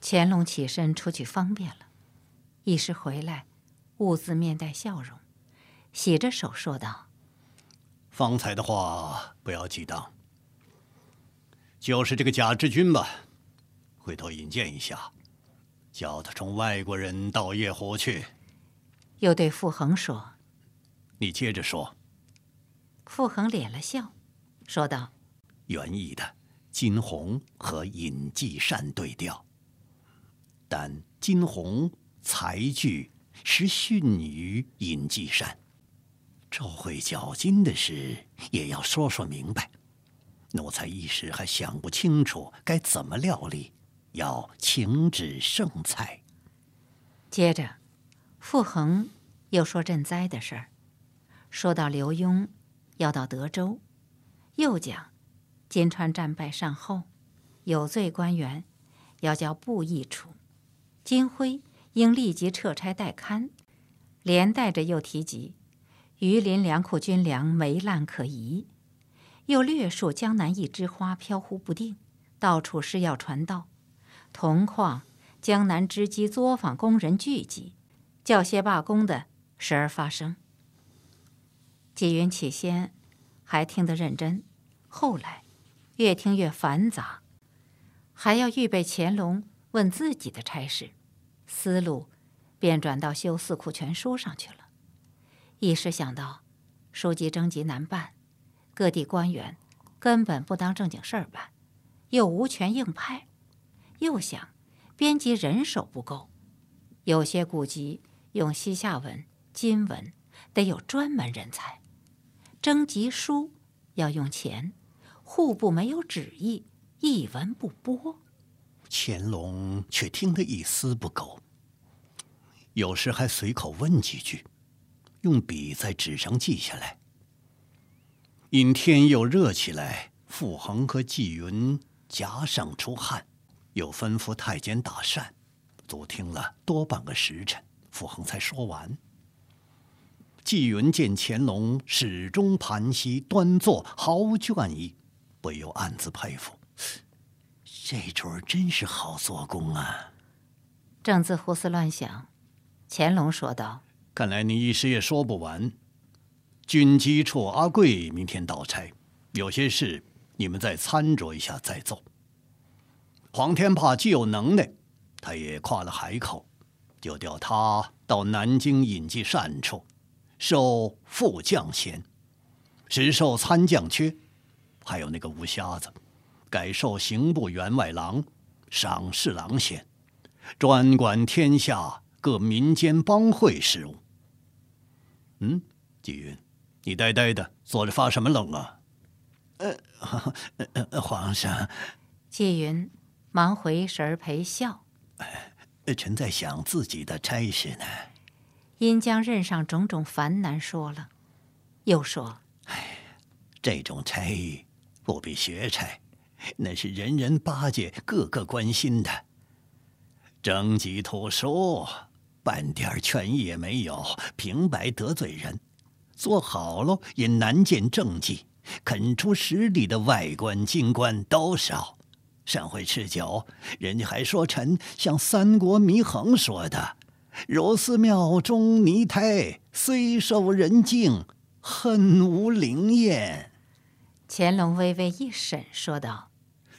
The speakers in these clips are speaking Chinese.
乾隆起身出去方便了，一时回来，兀自面带笑容，洗着手说道：“ 方才的话不要记当，就是这个贾志军吧，回头引荐一下，叫他从外国人到叶湖去。” 又对傅恒说：“ 你接着说。” 傅恒敛了笑，说道：“ 原意的金鸿和尹继善对调，但金鸿才具实逊于尹继善，这会较劲的事也要说说明白。奴才一时还想不清楚该怎么料理，要请旨圣裁。” 接着，傅恒又说赈灾的事儿，说到刘墉要到德州，又讲金川战败善后，有罪官员要交布役处，金辉应立即撤差待勘，连带着又提及榆林粮库军粮霉烂可疑，又略述江南一枝花飘忽不定，到处施药传道，同况江南织机作坊工人聚集，教些罢工的时而发生。纪云起先还听得认真，后来越听越繁杂，还要预备乾隆问自己的差事，思路便转到修《四库全书》上去了。一时想到书籍征集难办，各地官员根本不当正经事儿办，又无权硬派，又想编辑人手不够，有些古籍用西夏文、金文，得有专门人才，征集书要用钱，户部没有旨意，一文不拨。 乾隆却听得一丝不苟，有时还随口问几句，用笔在纸上记下来。因天又热起来，傅恒和纪云夹上出汗，又吩咐太监打扇，足听了多半个时辰，傅恒才说完。纪云见乾隆始终盘膝端坐，毫无倦意，不由暗自佩服，这主真是好做工啊。 正自胡思乱想，乾隆说道：“ 看来你一时也说不完。军机处阿贵明天到差，有些事你们再参酌一下再奏。黄天霸既有能耐，他也夸了海口，就调他到南京尹记善处，授副将衔，实授参将缺。还有那个吴瞎子，改授刑部员外郎、赏侍郎衔，专管天下各民间帮会事务。纪云，你呆呆的坐着发什么愣啊？皇上。 纪云忙回神陪笑。 臣在想自己的差事呢。 因将任上种种烦难说了，又说：“ 这种差不比学差，那是人人巴结，个个关心的。征集图书，半点权益也没有，平白得罪人。做好了也难见政绩，肯出实力的外官京官都少。上回吃酒，人家还说臣像三国祢衡说的：如寺庙中泥胎，虽受人敬，恨无灵验。” 乾隆微微一审，说道：“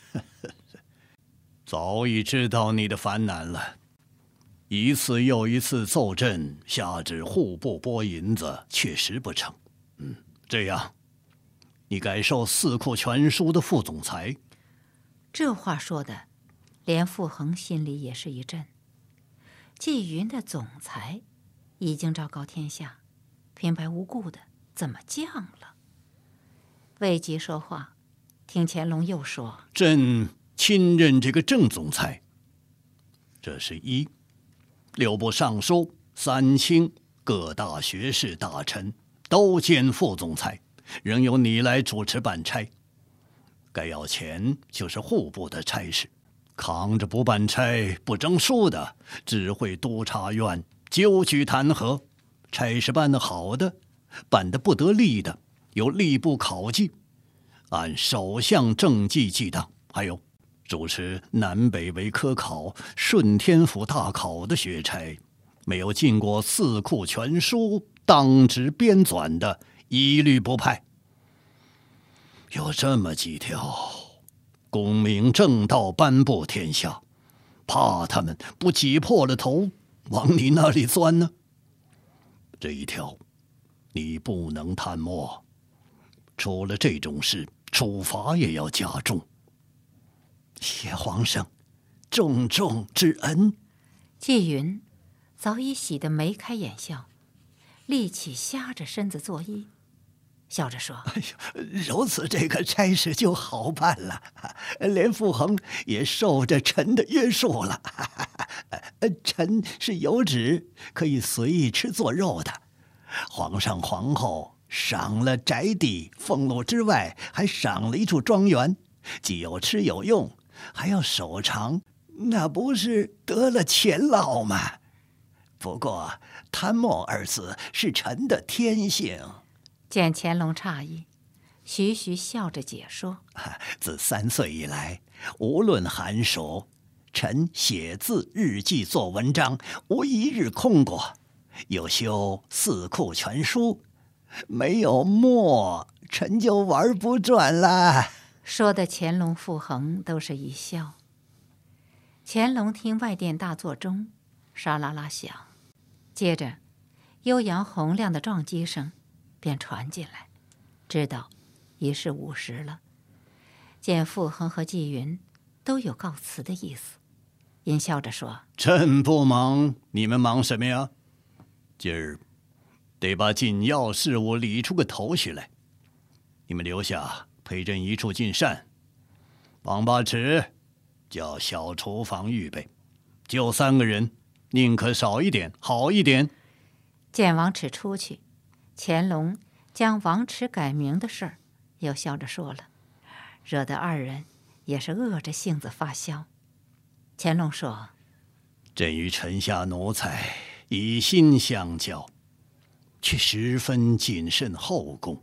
早已知道你的烦难了，一次又一次奏朕下旨户部拨银子，确实不成。这样，你改授《四库全书》的副总裁。” 这话说的，连傅恒心里也是一震。纪云的总裁已经昭告天下，平白无故的怎么降了？未及说话，听乾隆又说：“ 朕亲任这个正总裁。这是一，六部尚书、三卿、各大学士大臣都兼副总裁，仍由你来主持办差。该要钱就是户部的差事，扛着不办差、不征书的，只会督察院纠举弹劾；差事办得好的，办得不得力的，由吏部考绩，按首相政绩记当。还有主持南北为科考、顺天府大考的学差，没有进过四库全书、当值编纂的，一律不派。有这么几条，功名正道颁布天下，怕他们不挤破了头往你那里钻呢？这一条，你不能贪墨。出了这种事，处罚也要加重。谢皇上，重重之恩。 纪云早已喜得眉开眼笑，立起瞎着身子作揖，笑着说：“ 哎呦，如此这个差事就好办了，连傅恒也受着臣的约束了。臣是有旨可以随意吃做肉的，皇上皇后赏了宅地俸禄之外，还赏了一处庄园，既有吃有用，还要守长，那不是得了钱劳吗？不过贪墨二字是臣的天性。” 见乾隆诧异，徐徐笑着解说：“ 自3岁以来，无论寒暑，臣写字日记做文章，无一日空过。又修四库全书，没有墨，臣就玩不转了。” 说的乾隆、傅恒都是一笑。乾隆听外殿大座钟沙啦啦响，接着悠扬洪亮的撞击声便传进来，知道已是午时了。见傅恒和纪云都有告辞的意思，阴笑着说：“ 朕不忙，你们忙什么呀？今儿得把紧要事务理出个头绪来。你们留下陪朕一处进膳，王八尺叫小厨房预备，就3个人，宁可少一点好一点。” 见王尺出去，乾隆将王尺改名的事儿又笑着说了，惹得2人也是饿着性子发笑。乾隆说：“ 朕与臣下奴才以心相交，却十分谨慎后宫。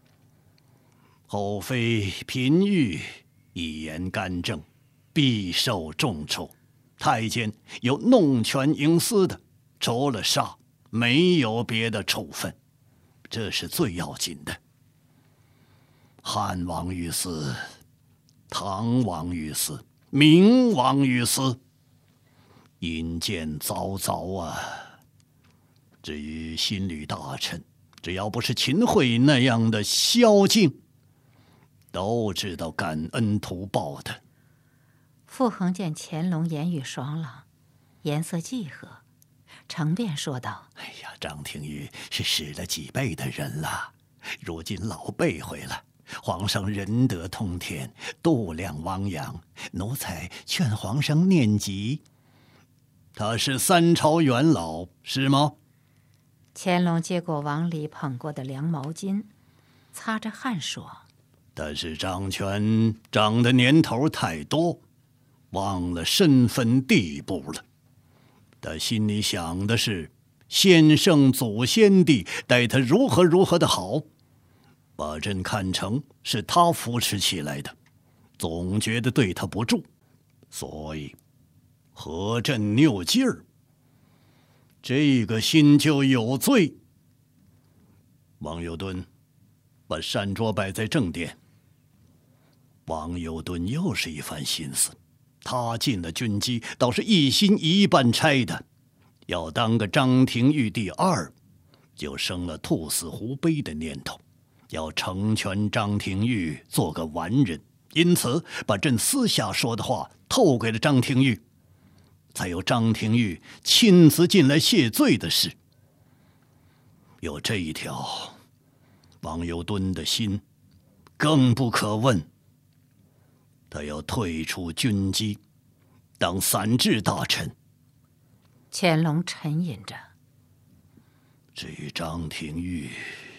后妃嫔御一言干政，必受重处。太监有弄权营私的，除了杀，没有别的处分，这是最要紧的。汉王于私，唐王于私，明王于私，阴间凿凿啊！至于心律大臣，只要不是秦桧那样的宵禁，都知道感恩图报的。” 傅恒见乾隆言语爽朗，颜色济和，承辩说道：“ 哎呀，张廷玉是使了几辈的人了，如今老辈回了。皇上仁德通天，度量汪洋，奴才劝皇上念及。他是3朝元老，是吗？” 乾隆接过王里捧过的凉毛巾，擦着汗说：“ 但是掌权掌的年头太多，忘了身份地步了。他心里想的是先圣祖先帝待他如何如何的好，把朕看成是他扶持起来的，总觉得对他不住，所以和朕拗劲儿，这个心就有罪。王佑敦把膳桌摆在正殿。王佑敦又是一番心思，他进了军机，倒是一心一意办差的，要当个张廷玉第2，就生了兔死狐悲的念头，要成全张廷玉做个完人，因此把朕私下说的话透给了张廷玉，才有张廷玉亲自进来谢罪的事。有这一条，王佑敦的心更不可问。他要退出军机，当散治大臣。 乾隆沉吟着：“ 至于张廷玉，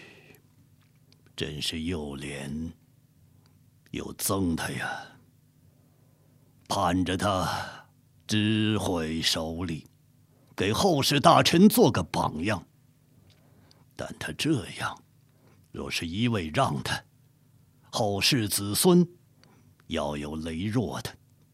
真是又怜又憎他呀，盼着他知会守礼，给后世大臣做个榜样。但他这样，若是一味让他，后世子孙要有羸弱的，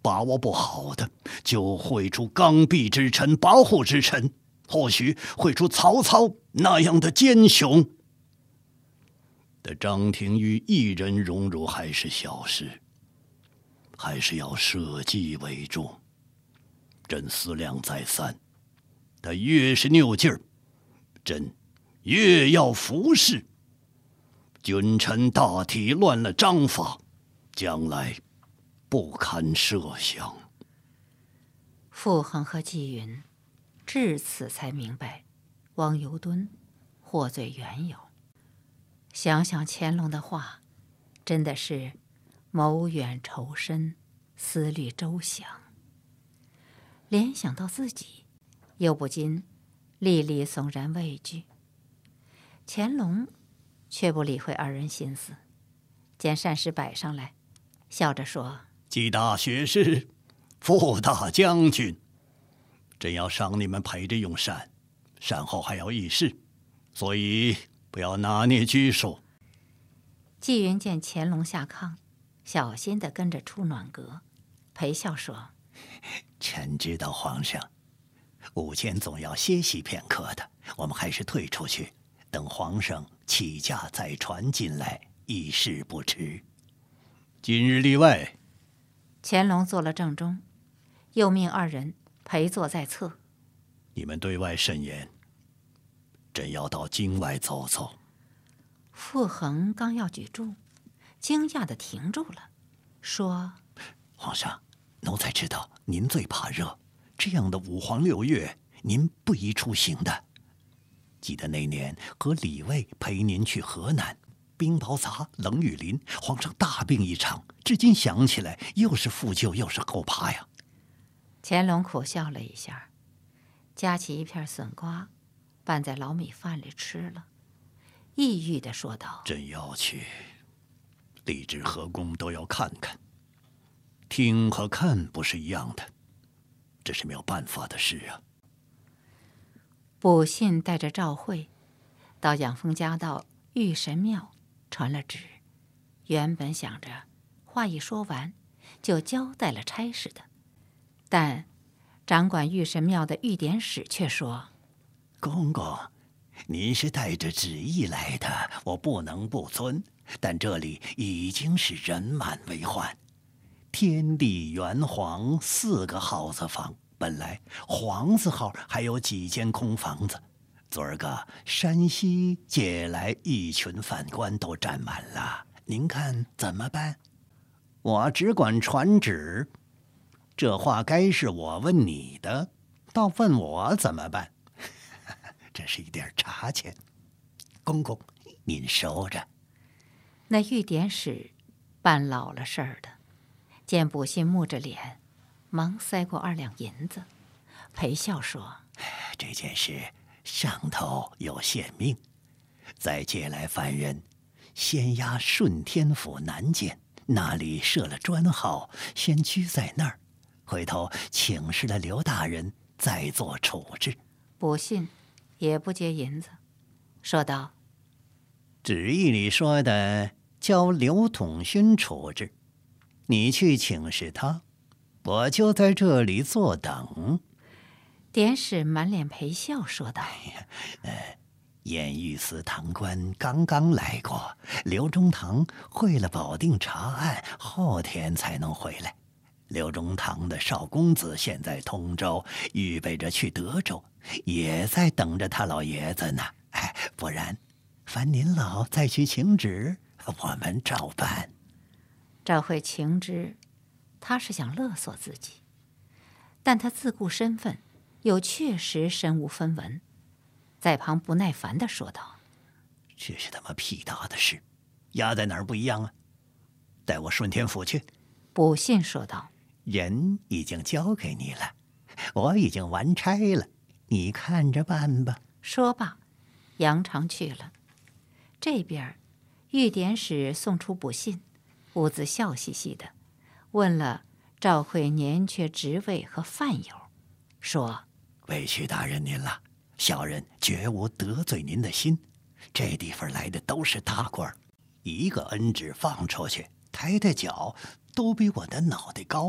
把握不好的，就会出刚愎之臣、跋扈之臣，或许会出曹操那样的奸雄。的张廷玉一人荣辱还是小事，还是要社稷为重。朕思量再三，他越是拗劲儿，朕越要服侍。君臣大体乱了章法，将来不堪设想。 傅恒和纪云至此才明白汪尤敦获罪缘由。想想乾隆的话，真的是谋远仇深，思虑周详。联想到自己，又不禁历历悚然畏惧。乾隆却不理会二人心思，见膳食摆上来，笑着说：“ 纪大学士，傅大将军，朕要赏你们陪着用膳，膳后还要议事，所以不要拿捏拘束。” 纪云见乾隆下炕，小心地跟着出暖阁，陪笑说：“ 臣知道皇上午间总要歇息片刻的，我们还是退出去，等皇上起驾再传进来，议事不迟。今日例外。” 乾隆做了正中，又命二人陪坐在侧。 你们对外慎言，朕要到京外走走。 傅恒刚要举箸，惊讶地停住了，说：“ 皇上，奴才知道您最怕热，这样的5黄6月，您不宜出行的。记得那年和李卫陪您去河南，冰雹砸，冷雨淋，皇上大病一场，至今想起来，又是负疚又是后怕呀。” 乾隆苦笑了一下，夹起一片笋瓜，拌在老米饭里吃了，抑郁地说道：“ 朕要去，立志和公都要看看。听和看不是一样的，这是没有办法的事啊。” 卜信带着赵惠到养蜂家道玉神庙传了旨，原本想着话一说完就交代了差事的，但掌管玉神庙的御典使却说：“ 公公，您是带着旨意来的，我不能不遵。但这里已经是人满为患，天地元皇4个号子房，本来皇字号还有几间空房子，昨儿个山西借来一群犯官都占满了，您看怎么办？”“我只管传旨，这话该是我问你的，倒问我怎么办？”“这是一点茶钱，公公您收着。” 那御典使办老了事儿的，见卜信木着脸，忙塞过2两银子，陪笑说：“ 这件事上头有限命，再借来犯人，先押顺天府南监，那里设了专号，先拘在那儿，回头请示了刘大人，再做处置。” 卜信也不接银子，说道：“ 旨意里说的交刘统勋处置，你去请示他，我就在这里坐等。” 典使满脸陪笑说道：“ 验御司堂官刚刚来过，刘中堂会了保定查案，后天才能回来。刘中堂的少公子现在通州，预备着去德州，也在等着他老爷子呢。不然烦您老再去请旨，我们照办。” 赵惠情知他是想勒索自己，但他自顾身份，又确实身无分文，在旁不耐烦地说道：“ 这是他妈屁大的事，压在哪儿不一样啊？带我顺天府去。” 卜信说道：“ 人已经交给你了，我已经完差了，你看着办吧。” 说罢，扬长去了。这边御典使送出卜信，兀自笑嘻嘻的，问了赵惠年缺职位和犯友，说：“ 委屈大人您了，小人绝无得罪您的心。这地方来的都是大官，一个恩旨放出去，抬抬脚都比我的脑袋高啊！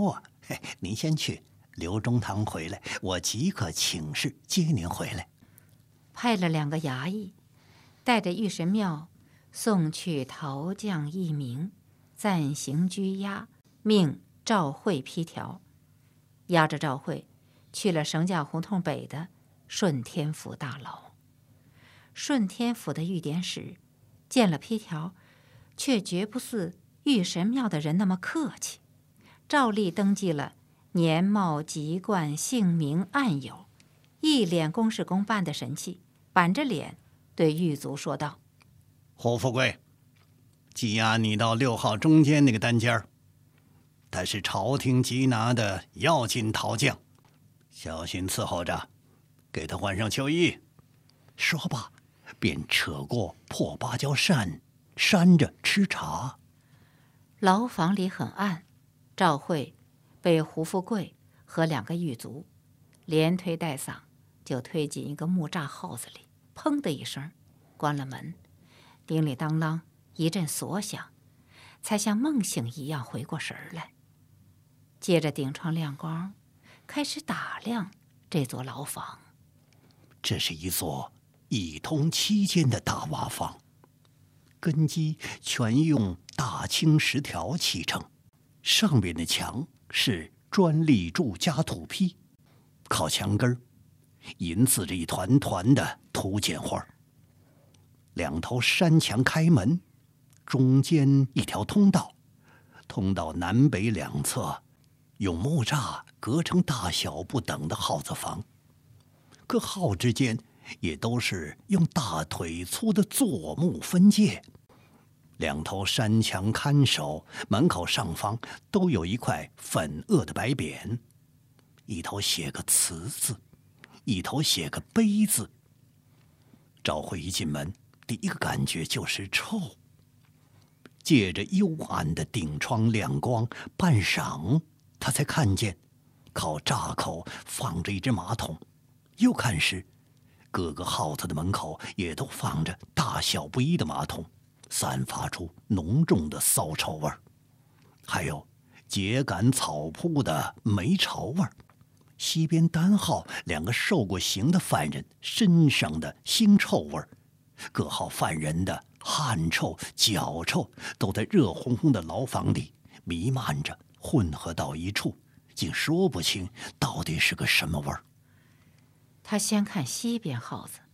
您先去，刘中堂回来，我即刻请示接您回来。 派了2个衙役，带着御神庙送去陶匠一名，暂行拘押，命赵慧批条。押着赵慧去了绳架胡同北的顺天府大牢。顺天府的御典使见了批条，却绝不似御神庙的人那么客气，照例登记了年貌籍贯姓名案由，一脸公事公办的神气，板着脸对狱卒说道： 胡富贵，羁押你到6号中间那个单间儿，他是朝廷缉拿的要紧陶匠，小心伺候着，给他换上秋衣。说罢便扯过破芭蕉扇，扇着吃茶。 牢房里很暗，赵慧被胡富贵和2个狱卒连推带搡，就推进一个木栅耗子里，砰的一声关了门，叮里当啷一阵锁响，才像梦醒一样回过神来。借着顶窗亮光，开始打量这座牢房。 这是一座一通7间的大瓦房，根基全用大青石条砌成，上边的墙是砖立柱加土坯，靠墙根银刺着一团团的土剪花。2头山墙开门，中间一条通道，通道南北2侧用木栅隔成大小不等的耗子房，各号之间也都是用大腿粗的柞木分界。2头山墙看守，门口上方都有一块粉褐的白匾，一头写个慈字，一头写个悲字。赵慧一进门，第一个感觉就是臭。借着幽暗的顶窗亮光，半晌他才看见靠栅口放着一只马桶，又看时，各个耗子的门口也都放着大小不一的马桶，散发出浓重的骚臭味儿，还有秸秆草铺的霉潮味儿。西边单号2个受过刑的犯人身上的腥臭味儿，各号犯人的汗臭、脚臭都在热烘烘的牢房里弥漫着，混合到一处，竟说不清到底是个什么味儿。 他先看西边耗子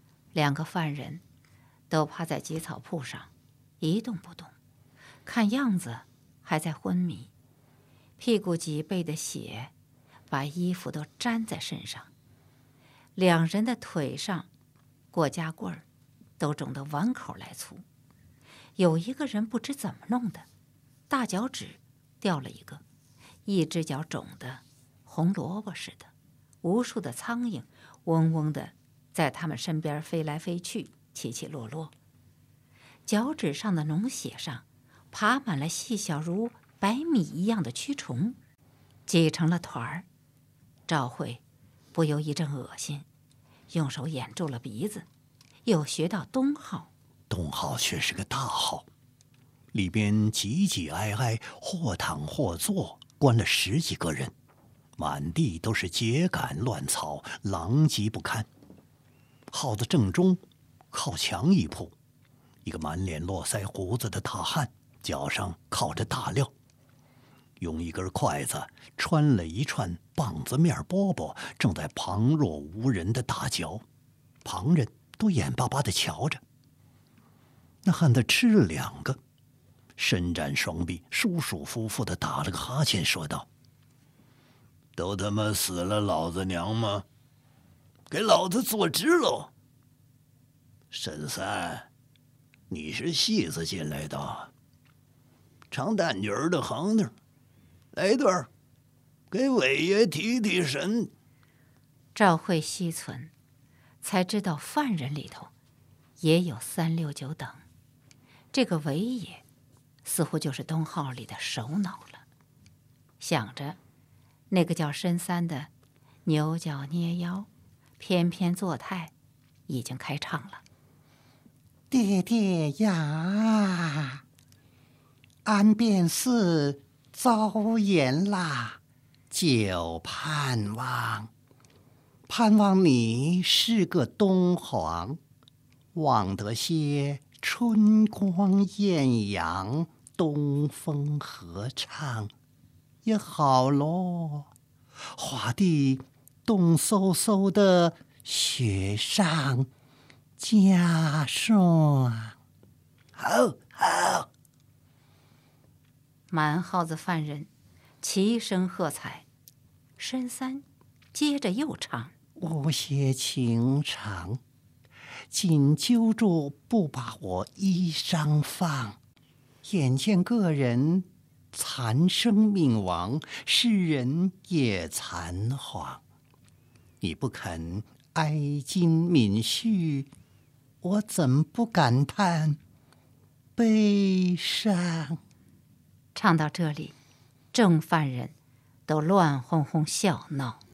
，2个犯人都趴在挤草铺上一动不动，看样子还在昏迷，屁股脊背的血把衣服都粘在身上。2人的腿上过夹棍儿都肿得碗口来粗，有一个人不知怎么弄的，大脚趾掉了一个，一只脚肿得红萝卜似的，无数的苍蝇嗡嗡的在他们身边飞来飞去，起起落落。脚趾上的脓血上爬满了细小如白米一样的蛆虫，挤成了团儿。赵慧不由一阵恶心，用手掩住了鼻子，又学到东号。 东号却是个大号，里边挤挤挨挨，或躺或坐，关了10几个人，满地都是秸秆乱草，狼藉不堪。号子正中靠墙一铺，一个满脸络腮胡子的大汉，脚上靠着大镣，用一根筷子穿了一串棒子面饽饽，正在旁若无人的大嚼，旁人都眼巴巴地瞧着。那汉子吃了2个，伸展双臂，舒舒服服地打了个哈欠，说道：“都他妈死了老子娘吗？给老子坐直喽！沈三，你是戏子进来的，唱旦角的行当，来段给伟爷提提神。” 赵慧细忖，才知道犯人里头也有3、6、9等，这个伟爷似乎就是东号里的首脑了。想着，那个叫申三的扭脚捏腰，翩翩作态，已经开唱了：“ 爹爹呀，俺便是遭严啦， 就盼望你是个东皇，望得些春光艳阳，东风合唱也好咯。华帝冻飕飕的雪上加霜。好。 蛮耗子犯人齐声喝彩。申三接着又唱： 无些情长，紧揪住不把我衣裳放。眼见个人残生命亡，世人也残惶。你不肯哀矜悯恤，我怎不感叹悲伤？ 唱到这里，众犯人都乱哄哄笑闹。